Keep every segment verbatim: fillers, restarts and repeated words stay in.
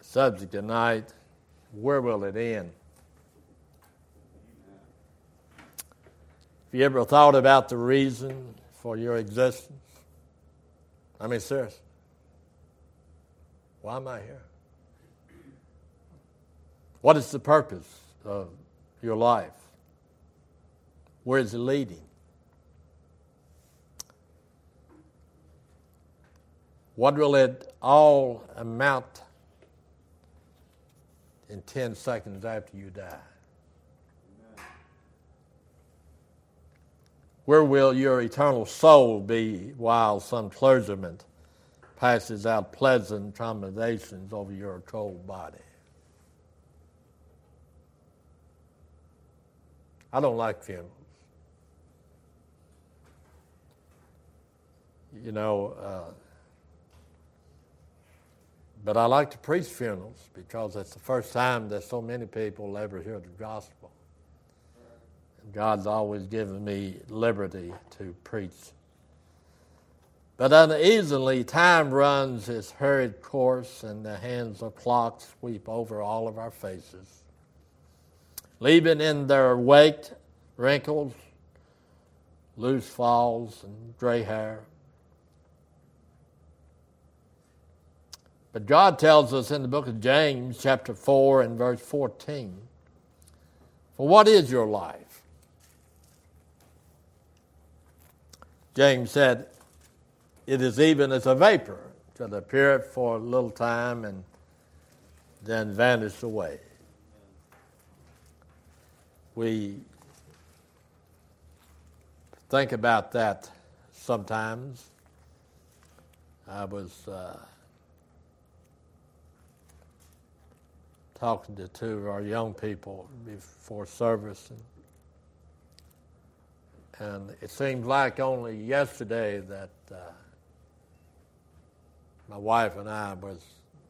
subject tonight, where will it end? Have you ever thought about the reason for your existence? I mean, seriously. Why am I here? What is the purpose of your life? Where is it leading? What will it all amount in ten seconds after you die? Where will your eternal soul be while some clergyman passes out pleasant commendations over your cold body? I don't like funerals. You know, uh, but I like to preach funerals because it's the first time that so many people ever hear the gospel. And God's always given me liberty to preach. But uneasily, time runs its hurried course, and the hands of clocks sweep over all of our faces, leaving in their wake wrinkles, loose falls, and gray hair. But God tells us in the book of James, chapter four and verse fourteen, for what is your life? James said, it is even as a vapor, that appeareth for a little time and then vanish away. We think about that sometimes. I was uh, talking to two of our young people before service, and, and it seems like only yesterday that uh, my wife and I was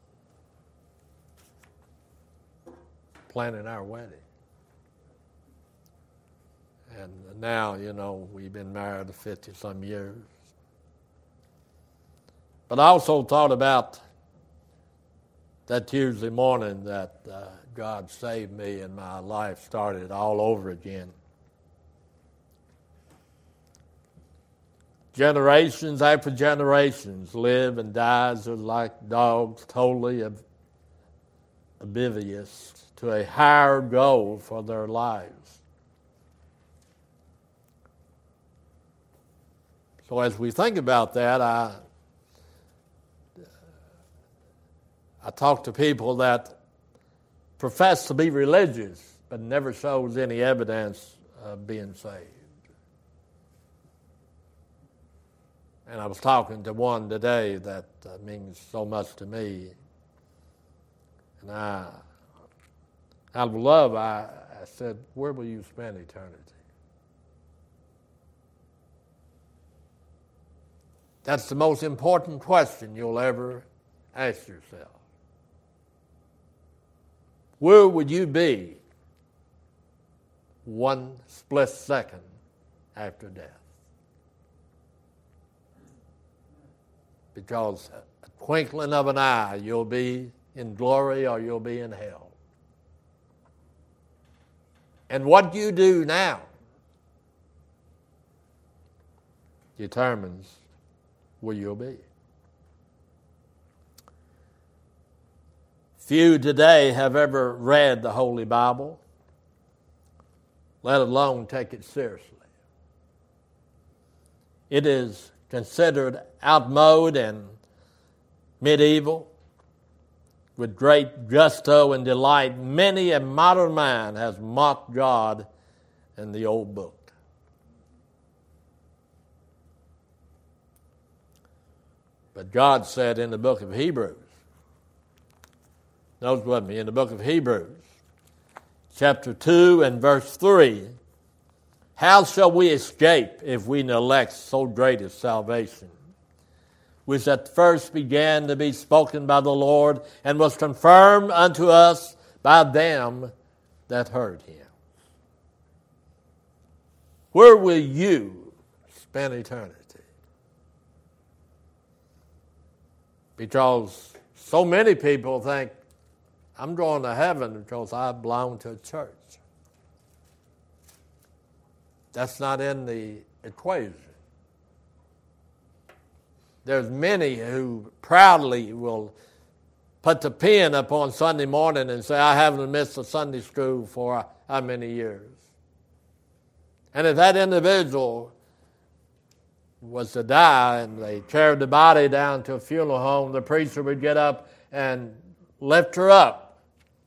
planning our wedding. And now, you know, we've been married fifty-some years. But I also thought about that Tuesday morning that uh, God saved me and my life started all over again. Generations after generations live and dies are like dogs, totally ob- oblivious to a higher goal for their lives. So as we think about that, I I talk to people that profess to be religious but never shows any evidence of being saved. And I was talking to one today that uh, means so much to me. And I, out of love, I, I said, where will you spend eternity? That's the most important question you'll ever ask yourself. Where would you be one split second after death? Because a twinkling of an eye, you'll be in glory or you'll be in hell. And what you do now determines where you'll be. Few today have ever read the Holy Bible, let alone take it seriously. It is considered outmoded and medieval. With great gusto and delight, many a modern man has mocked God in the old book. But God said in the book of Hebrews, notice with me, in the book of Hebrews, chapter two and verse three, how shall we escape if we neglect so great a salvation, which at first began to be spoken by the Lord and was confirmed unto us by them that heard him? Where will you spend eternity? Because so many people think I'm going to heaven because I belong to a church. That's not in the equation. There's many who proudly will put the pen up on Sunday morning and say, I haven't missed a Sunday school for how many years. And if that individual was to die and they carried the body down to a funeral home, the preacher would get up and lift her up.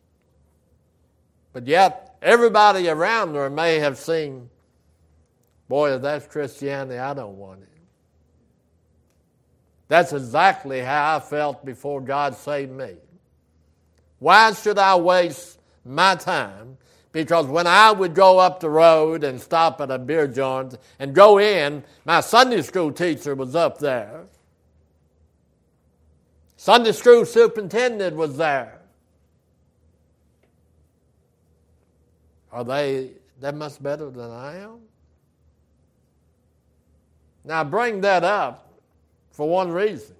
But yet, everybody around her may have seen, boy, if that's Christianity, I don't want it. That's exactly how I felt before God saved me. Why should I waste my time? Because when I would go up the road and stop at a beer joint and go in, my Sunday school teacher was up there. Sunday school superintendent was there. Are they that much better than I am? Now, I bring that up for one reason.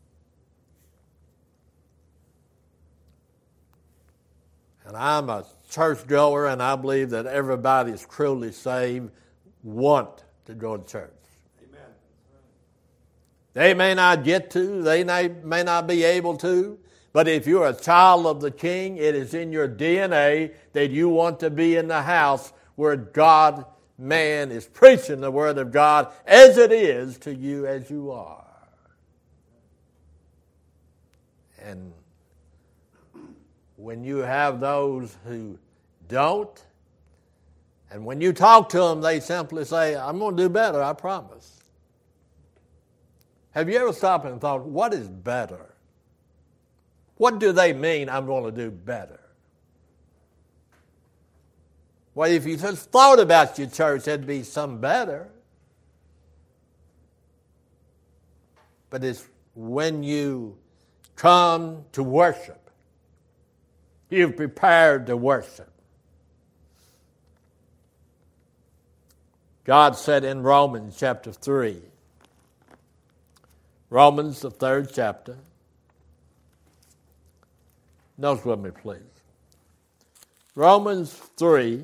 And I'm a churchgoer, and I believe that everybody is truly saved want to go to church. Amen. They may not get to, they may, may not be able to, but if you're a child of the King, it is in your D N A that you want to be in the house where God, man, is preaching the Word of God as it is to you as you are. And when you have those who don't, and when you talk to them, they simply say, I'm going to do better, I promise. Have you ever stopped and thought, what is better? What do they mean, I'm going to do better? Well, if you just thought about your church, there'd be some better. But it's when you come to worship. You've prepared to worship. God said in Romans chapter three, Romans the third chapter. Notice with me, please. Romans three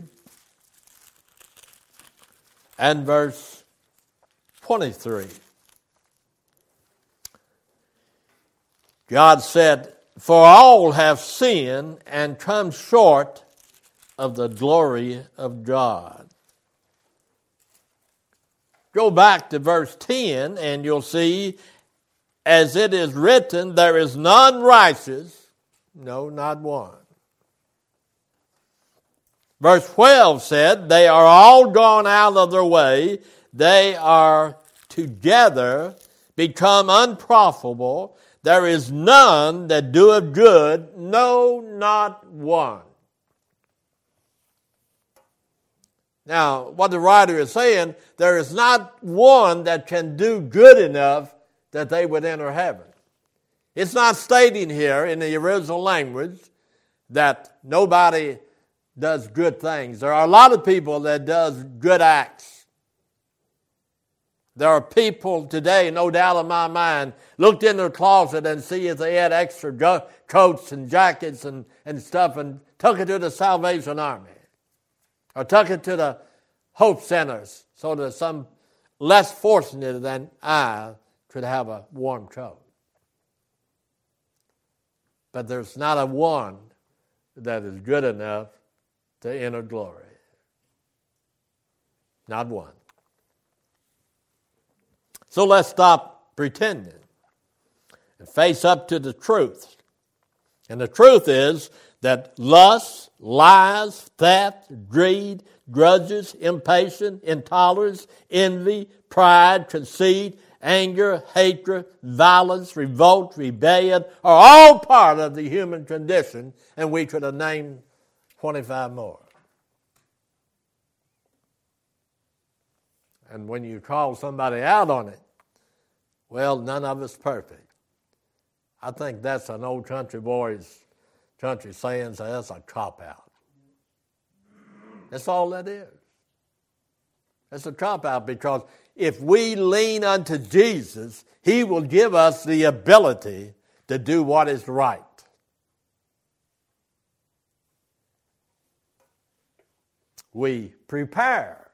and verse twenty-three. God said, for all have sinned and come short of the glory of God. Go back to verse ten and you'll see, as it is written, there is none righteous, no, not one. Verse twelve said, they are all gone out of their way, they are together become unprofitable. There is none that doeth good, no, not one. Now, what the writer is saying, there is not one that can do good enough that they would enter heaven. It's not stating here in the original language that nobody does good things. There are a lot of people that does good acts. There are people today, no doubt in my mind, looked in their closet and see if they had extra go- coats and jackets and, and stuff and took it to the Salvation Army or took it to the Hope Centers so that some less fortunate than I could have a warm coat. But there's not a one that is good enough to enter glory. Not one. So let's stop pretending and face up to the truth. And the truth is that lust, lies, theft, greed, grudges, impatience, intolerance, envy, pride, conceit, anger, hatred, violence, revolt, rebellion are all part of the human condition, and we could have named twenty-five more. And when you call somebody out on it, well, none of it's perfect. I think that's an old country boy's country saying, so that's a cop-out. That's all that is. It's a cop-out because if we lean unto Jesus, He will give us the ability to do what is right. we prepare.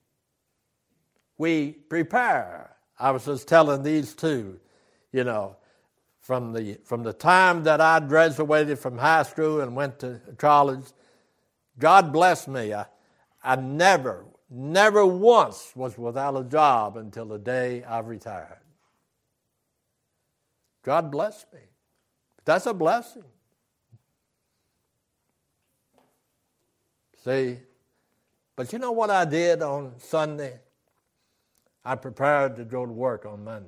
We prepare. I was just telling these two, you know, from the from the time that I graduated from high school and went to college, God blessed me. I, I never, never once was without a job until the day I retired. God blessed me. That's a blessing. See, but you know what I did on Sunday? I prepared to go to work on Monday.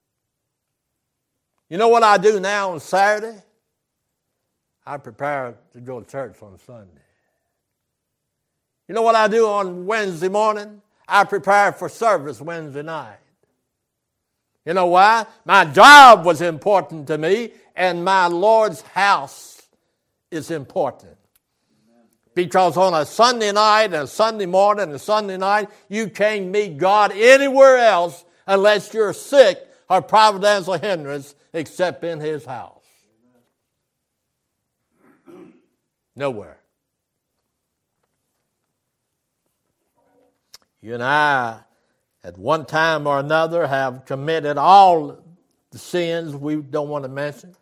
You know what I do now on Saturday? I prepare to go to church on Sunday. You know what I do on Wednesday morning? I prepare for service Wednesday night. You know why? My job was important to me, and my Lord's house is important. Because on a Sunday night and a Sunday morning and a Sunday night, you can't meet God anywhere else unless you're sick or providential hindrance except in His house. Nowhere. You and I, at one time or another, have committed all the sins we don't want to mention.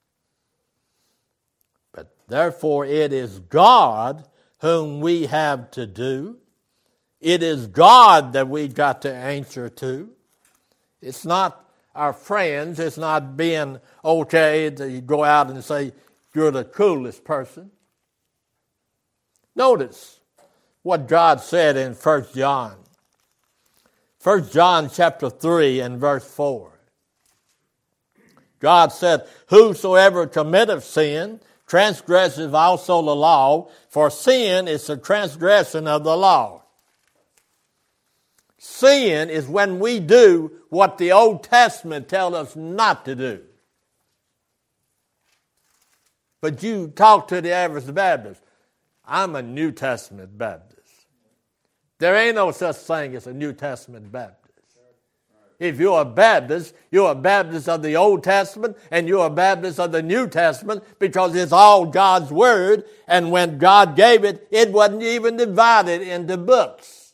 But therefore, it is God whom we have to do. It is God that we've got to answer to. It's not our friends. It's not being okay to go out and say, you're the coolest person. Notice what God said in First John. First John chapter three and verse four. God said, whosoever committeth sin transgresseth also the law, for sin is the transgression of the law. Sin is when we do what the Old Testament tells us not to do. But you talk to the average Baptist. I'm a New Testament Baptist. There ain't no such thing as a New Testament Baptist. If you're a Baptist, you're a Baptist of the Old Testament and you're a Baptist of the New Testament because it's all God's Word, and when God gave it, it wasn't even divided into books.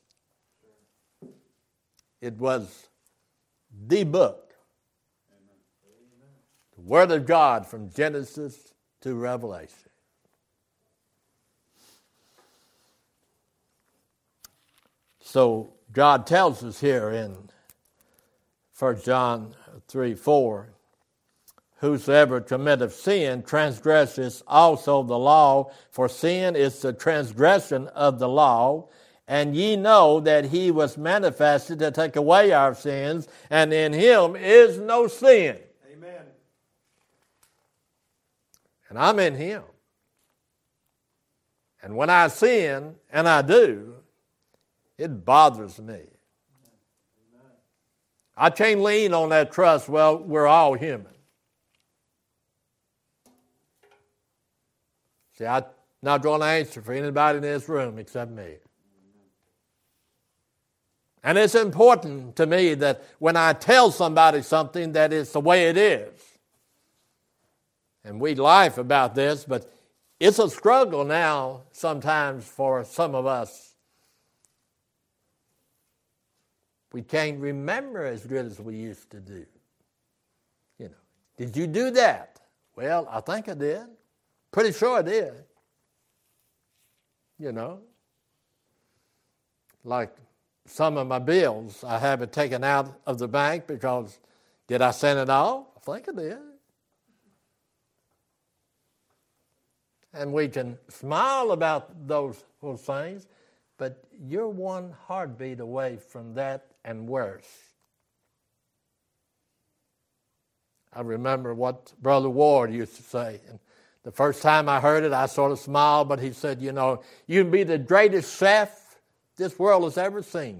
It was the book. The Word of God from Genesis to Revelation. So God tells us here in First John three four, whosoever committeth sin transgresseth also the law, for sin is the transgression of the law. And ye know that he was manifested to take away our sins, and in him is no sin. Amen. And I'm in him. And when I sin, and I do, it bothers me. I can't lean on that trust, well, we're all human. See, I'm not going to answer for anybody in this room except me. And it's important to me that when I tell somebody something, that it's the way it is. And we laugh about this, but it's a struggle now sometimes for some of us. We can't remember as good as we used to do. You know, did you do that? Well, I think I did. Pretty sure I did. You know, like some of my bills, I have it taken out of the bank because did I send it all? I think I did. And we can smile about those, those things, but you're one heartbeat away from that and worse. I remember what Brother Ward used to say. And the first time I heard it, I sort of smiled, but he said, you know, you can be the greatest chef this world has ever seen.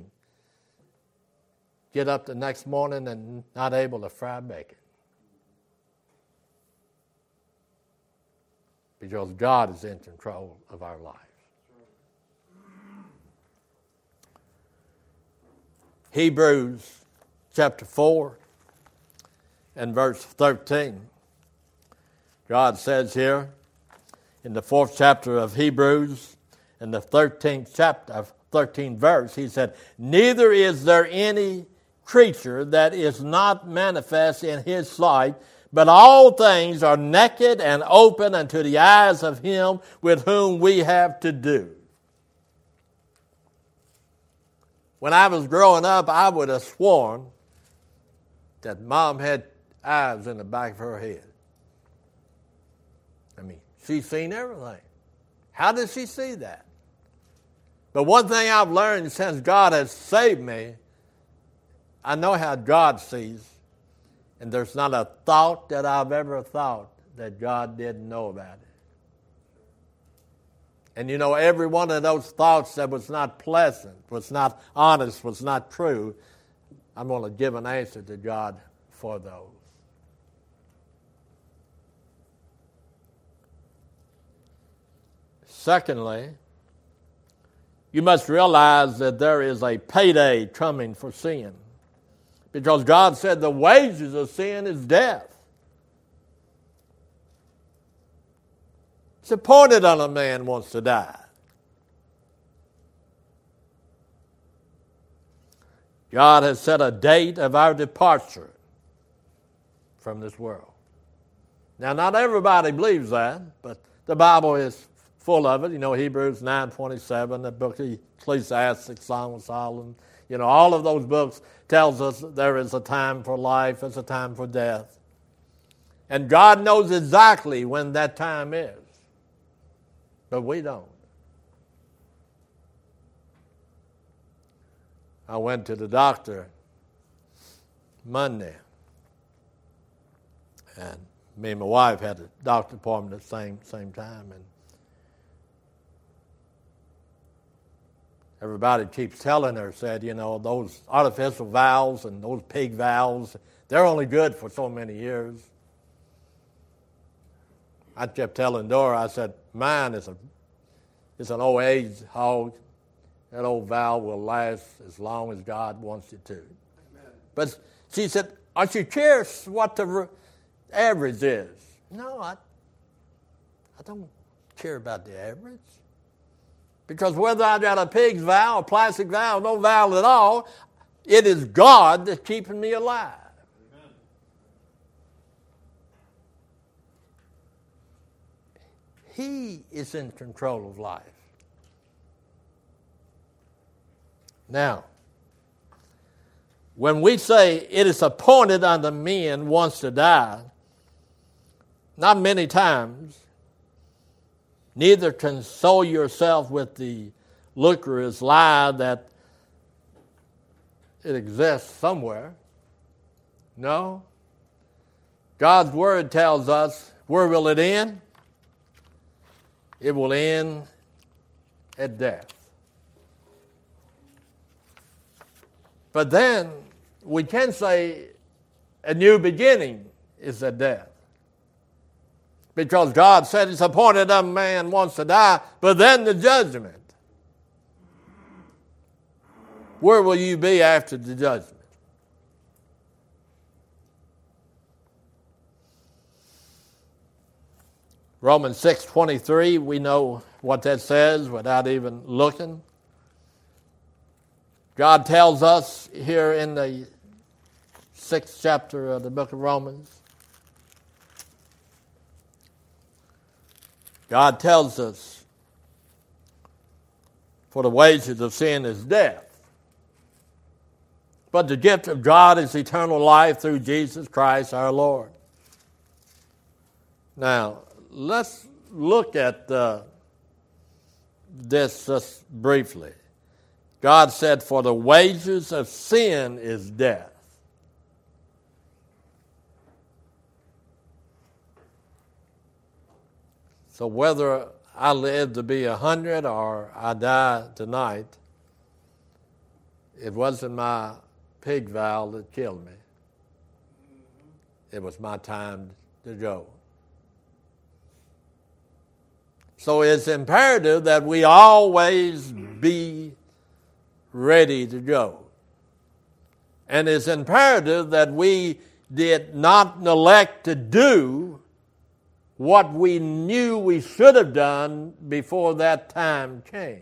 Get up the next morning and not able to fry bacon. Because God is in control of our lives. Hebrews chapter four and verse thirteen. God says here in the fourth chapter of Hebrews in the thirteenth chapter, thirteenth verse, he said, neither is there any creature that is not manifest in his sight, but all things are naked and open unto the eyes of him with whom we have to do. When I was growing up, I would have sworn that Mom had eyes in the back of her head. I mean, she's seen everything. How did she see that? But one thing I've learned since God has saved me, I know how God sees, and there's not a thought that I've ever thought that God didn't know about it. And you know, every one of those thoughts that was not pleasant, was not honest, was not true, I'm going to give an answer to God for those. Secondly, you must realize that there is a payday coming for sin. Because God said the wages of sin is death. It's appointed on a man wants to die. God has set a date of our departure from this world. Now, not everybody believes that, but the Bible is full of it. You know, Hebrews nine twenty-seven, the book of Ecclesiastes, Song of Solomon. You know, all of those books tells us there is a time for life, there's a time for death. And God knows exactly when that time is. But we don't. I went to the doctor Monday. And me and my wife had a doctor appointment at the same, same time. And everybody keeps telling her, said, you know, those artificial valves and those pig valves, they're only good for so many years. I kept telling Dora, I said, mine is a, it's an old age hog. That old valve will last as long as God wants it to. Amen. But she said, aren't you curious what the average is? No, I, I don't care about the average. Because whether I got a pig's valve, a plastic valve, no valve at all, it is God that's keeping me alive. Amen. He is in control of life. Now, when we say it is appointed unto men once to die, not many times, neither console yourself with the lucrative lie that it exists somewhere. No. God's word tells us, where will it end? It will end at death. But then we can say a new beginning is at death. Because God said it's appointed a man wants to die, but then the judgment. Where will you be after the judgment? Romans six twenty-three, we know what that says without even looking. God tells us here in the sixth chapter of the book of Romans, God tells us, for the wages of sin is death, but the gift of God is eternal life through Jesus Christ our Lord. Now, let's look at uh, this just briefly. God said, for the wages of sin is death. So whether I live to be a hundred or I die tonight, it wasn't my pig valve that killed me. It was my time to go. So it's imperative that we always be ready to go. And it's imperative that we did not neglect to do what we knew we should have done before that time came.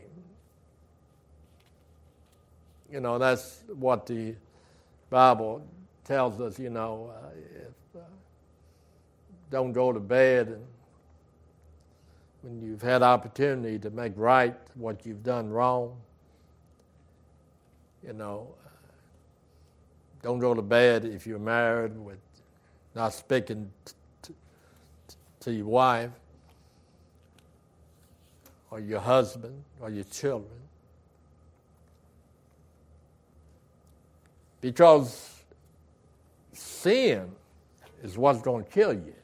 You know, that's what the Bible tells us, you know, uh, if, uh, don't go to bed and when you've had opportunity to make right what you've done wrong. You know, uh, don't go to bed if you're married with not speaking t- t- to your wife or your husband or your children. Because sin is what's going to kill you.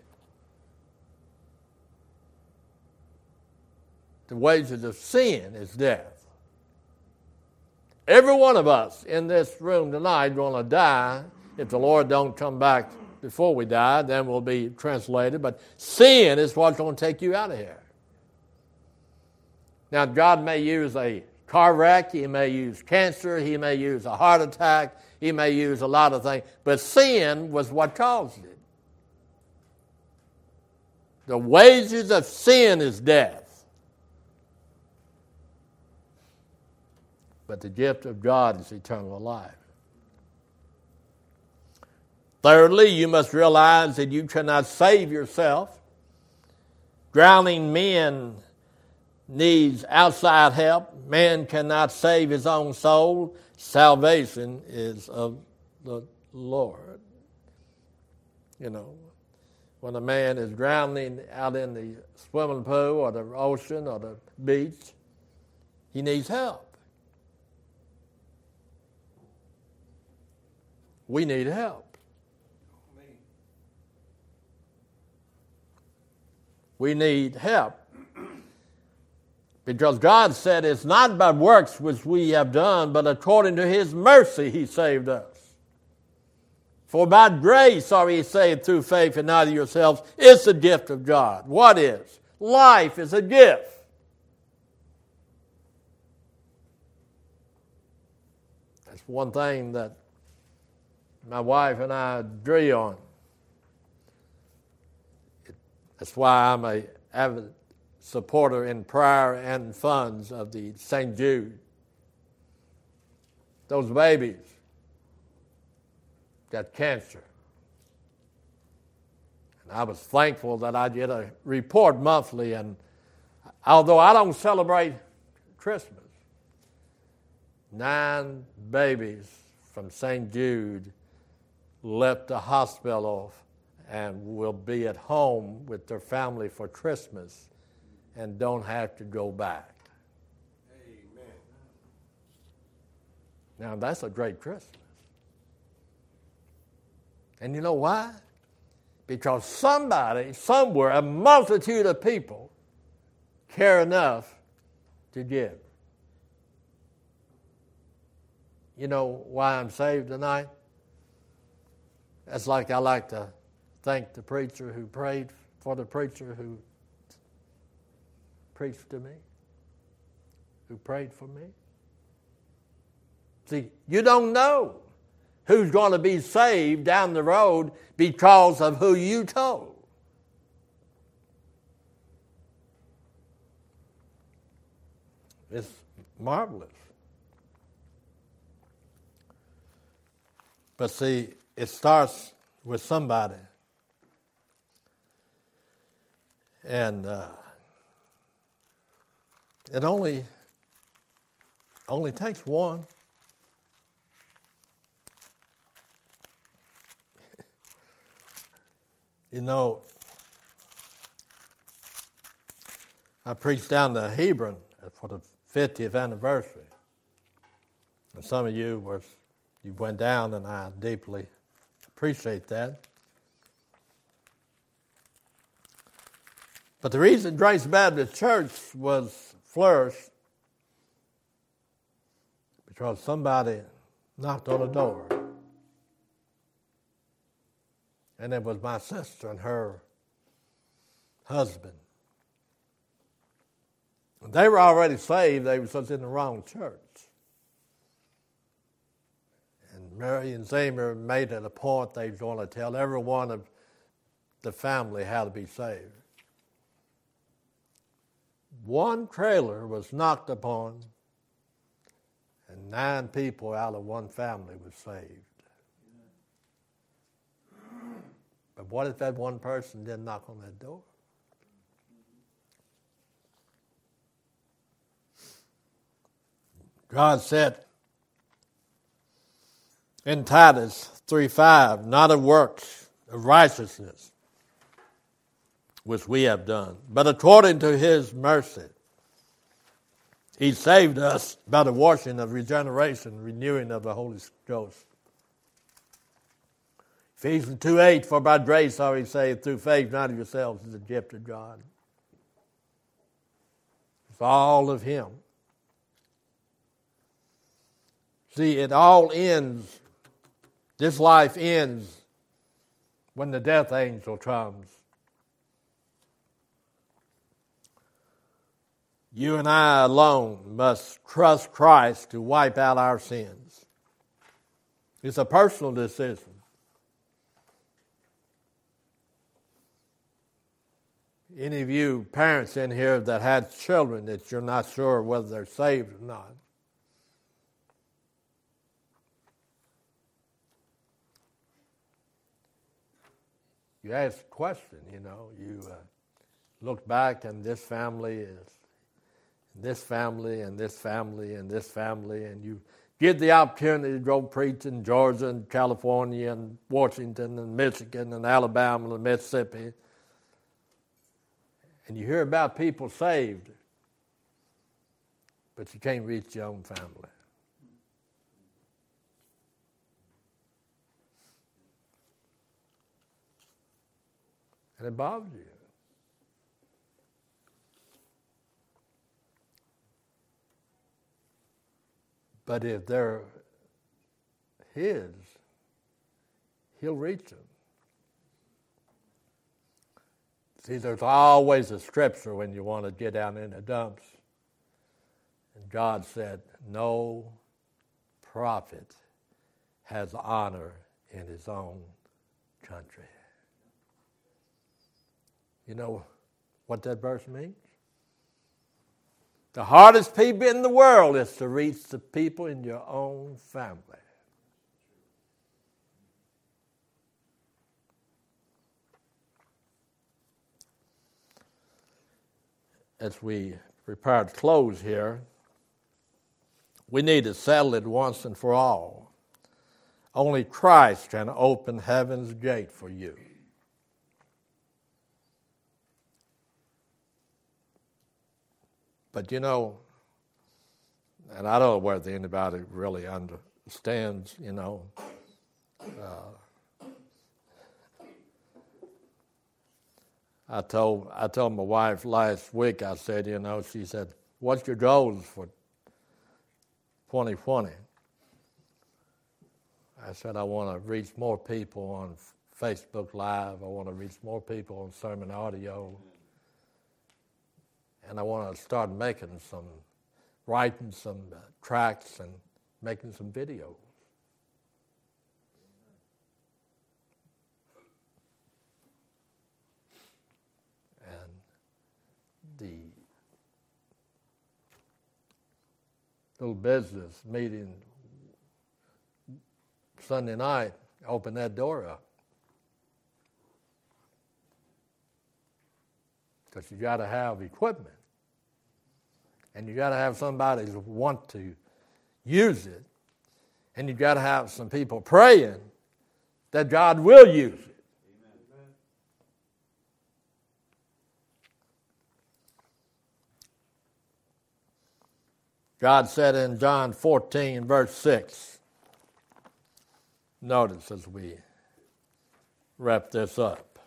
The wages of sin is death. Every one of us in this room tonight is going to die. If the Lord don't come back before we die, then we'll be translated. But sin is what's going to take you out of here. Now, God may use a car wreck. He may use cancer. He may use a heart attack. He may use a lot of things. But sin was what caused it. The wages of sin is death. But the gift of God is eternal life. Thirdly, you must realize that you cannot save yourself. Drowning men needs outside help. Man cannot save his own soul. Salvation is of the Lord. You know, when a man is drowning out in the swimming pool or the ocean or the beach, he needs help. We need help. We need help. Because God said it's not by works which we have done, but according to His mercy He saved us. For by grace are ye saved through faith and not of yourselves. It's a gift of God. What is? Life is a gift. That's one thing that my wife and I agree on. That's why I'm a avid supporter in prayer and funds of the Saint Jude. Those babies got cancer. And I was thankful that I get a report monthly, and although I don't celebrate Christmas, nine babies from Saint Jude left the hospital and will be at home with their family for Christmas and don't have to go back. Amen. Now, that's a great Christmas. And you know why? Because somebody, somewhere, a multitude of people care enough to give. You know why I'm saved tonight? That's like I like to thank the preacher who prayed for the preacher who preached to me, who prayed for me. See, you don't know who's going to be saved down the road because of who you told. It's marvelous. But see, it starts with somebody. And uh, it only, only takes one. You know, I preached down to Hebron for the fiftieth anniversary. And some of you were, you went down, and I deeply appreciate that. But the reason Grace Baptist Church was flourished because somebody knocked on the door. And it was my sister and her husband. They were already saved. They were just in the wrong church. And Mary and Zamer made it a point they were going to tell every one of the family how to be saved. one trailer was knocked upon, and nine people out of one family were saved. But what if that one person didn't knock on that door? God said in Titus three five, not of works of righteousness, which we have done, but according to his mercy, he saved us by the washing of regeneration, renewing of the Holy Ghost. Ephesians two eight, for by grace are we saved through faith, not of yourselves, is the gift of God. It's all of him. See, it all ends, this life ends when the death angel comes. You and I alone must trust Christ to wipe out our sins. It's a personal decision. Any of you parents in here that had children that you're not sure whether they're saved or not, you ask a question, you know, you uh, look back and this family is this family and this family and this family, and you get the opportunity to go preach in Georgia and California and Washington and Michigan and Alabama and Mississippi, and you hear about people saved, but you can't reach your own family. And it bothers you. But if they're his, he'll reach them. See, there's always a scripture when you want to get down in the dumps. And God said, no prophet has honor in his own country. You know what that verse means? The hardest people in the world is to reach the people in your own family. As we prepare to close here, we need to settle it once and for all. Only Christ can open heaven's gate for you. But you know, and I don't know whether anybody really understands, you know, uh, I told I told my wife last week, I said, you know, she said, what's your goals for twenty twenty? I said, I want to reach more people on Facebook Live. I want to reach more people on sermon audio. And I want to start making some, writing some uh, tracts and making some videos. And the little business meeting Sunday night opened that door up. Because you got to have equipment. And you got to have somebody who want to use it. And you got to have some people praying that God will use it. Amen. God said in John fourteen, verse six, notice as we wrap this up.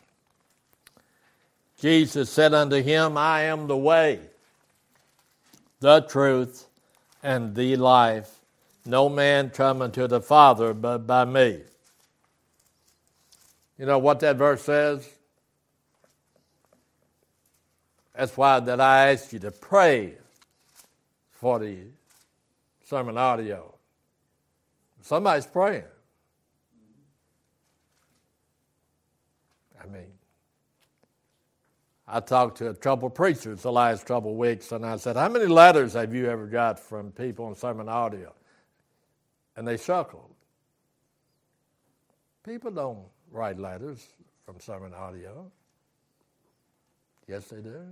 Jesus said unto him, I am the way, the truth, and the life. No man come unto the Father but by me. You know what that verse says? That's why that I asked you to pray for the sermon audio. Somebody's praying. I mean, I talked to a couple of preachers the last couple of weeks, and I said, how many letters have you ever got from people on sermon audio? And they chuckled. People don't write letters from sermon audio. Yes, they do.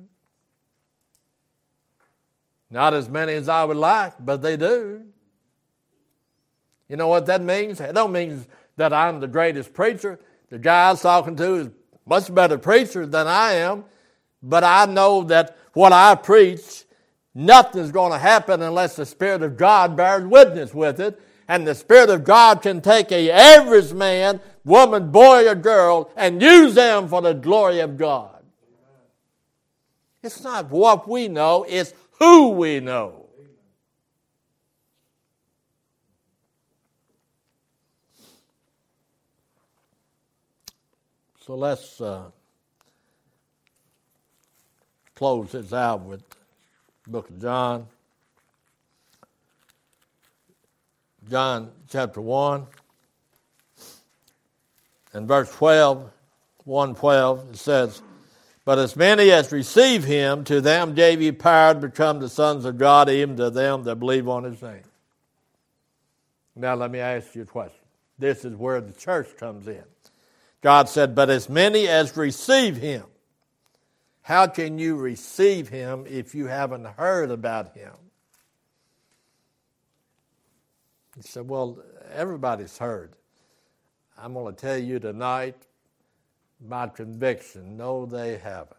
Not as many as I would like, but they do. You know what that means? It don't mean that I'm the greatest preacher. The guy I was talking to is much better preacher than I am, but I know that what I preach, nothing's going to happen unless the Spirit of God bears witness with it, and the Spirit of God can take a average man, woman, boy, or girl, and use them for the glory of God. It's not what we know, it's who we know. So let's uh, close this out with the book of John. John chapter one and verse twelve, one twelve, it says, but as many as receive him, to them gave he power to become the sons of God, even to them that believe on his name. Now let me ask you a question. This is where the church comes in. God said, but as many as receive him. How can you receive him if you haven't heard about him? He said, well, everybody's heard. I'm going to tell you tonight my conviction. No, they haven't.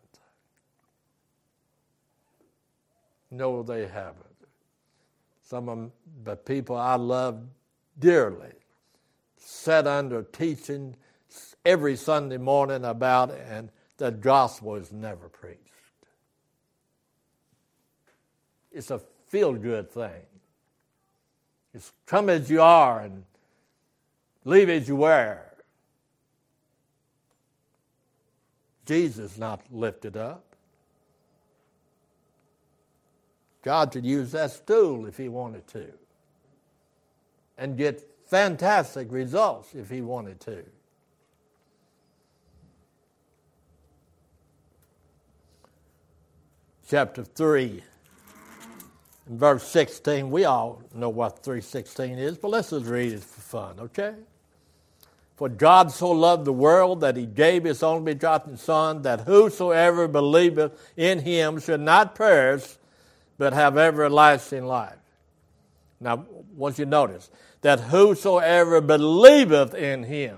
No, they haven't. Some of the people I love dearly sat under teaching every Sunday morning about it, and the gospel is never preached. It's a feel-good thing. It's come as you are and leave as you were. Jesus not lifted up. God could use that stool if he wanted to and get fantastic results if he wanted to. Chapter three, and verse sixteen, we all know what three sixteen is, but let's just read it for fun, okay? For God so loved the world that he gave his only begotten Son, that whosoever believeth in him should not perish, but have everlasting life. Now, once you notice, that whosoever believeth in him,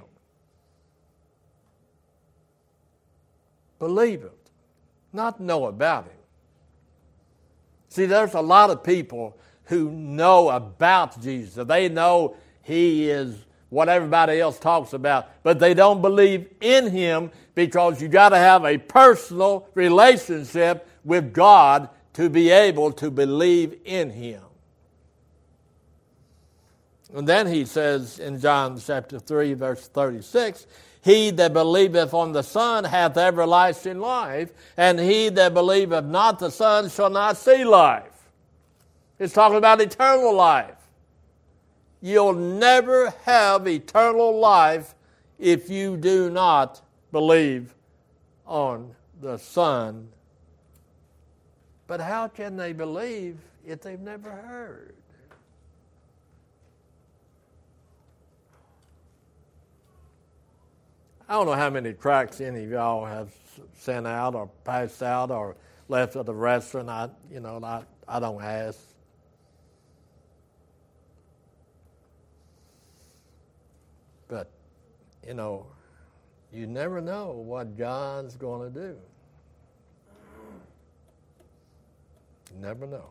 believeth, not know about him. See, there's a lot of people who know about Jesus. They know he is what everybody else talks about, but they don't believe in him because you got to have a personal relationship with God to be able to believe in him. And then he says in John chapter three, verse thirty-six, he that believeth on the Son hath everlasting life, and he that believeth not the Son shall not see life. It's talking about eternal life. You'll never have eternal life if you do not believe on the Son. But how can they believe if they've never heard? I don't know how many tracts any of y'all have sent out or passed out or left at the restaurant. I, you know, I, I don't ask. But, you know, you never know what God's going to do. You never know.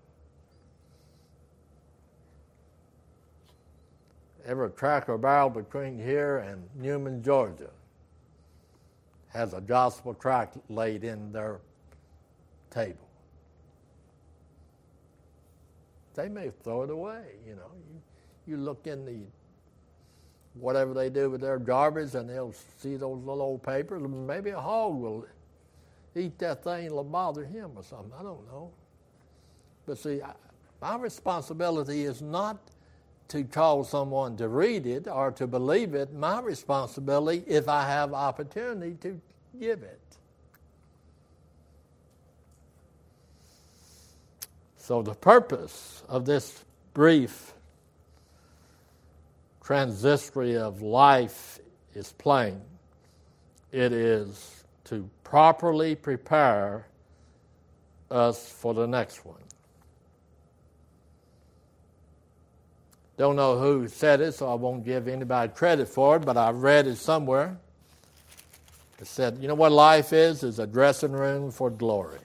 Every Cracker Barrel between here and Newman, Georgia, has a gospel tract laid in their table. They may throw it away, you know. You, you look in the, whatever they do with their garbage, and they'll see those little old papers, and maybe a hog will eat that thing, it'll bother him or something. I don't know. But see, I, my responsibility is not to call someone to read it or to believe it. My responsibility, if I have opportunity, to give it. So the purpose of this brief transitory of life is plain. It is to properly prepare us for the next one. Don't know who said it, so I won't give anybody credit for it, but I read it somewhere. It said, you know what life is? Is a dressing room for glory.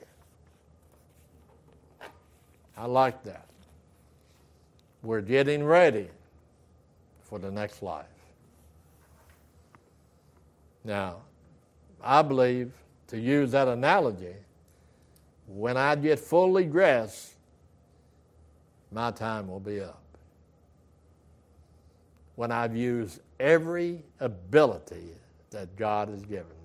I like that. We're getting ready for the next life. Now, I believe, to use that analogy, when I get fully dressed, my time will be up. When I've used every ability that God has given me.